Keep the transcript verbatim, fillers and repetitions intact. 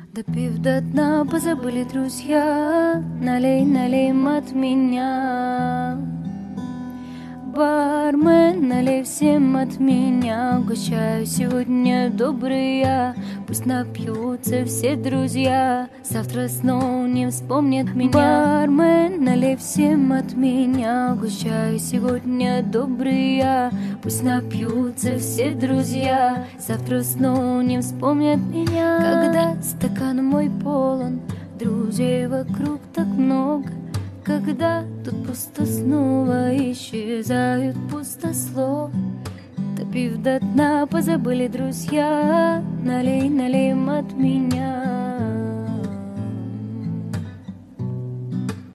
Допив до дна, позабыли друзья. Налей, налей от меня. Бармен, налей всем от меня. Угощаю сегодня добрый я. Пусть напьются все друзья, завтра снова не вспомнят меня. Бармен, налей всем от меня. Угощаю сегодня добрый я. Пусть напьются все друзья, завтра снова не вспомнят меня. Когда стакан мой полон, друзей вокруг так много. Когда тут пусто, снова исчезают пустослов. Допив до дна, позабыли друзья. Налей, налей от меня.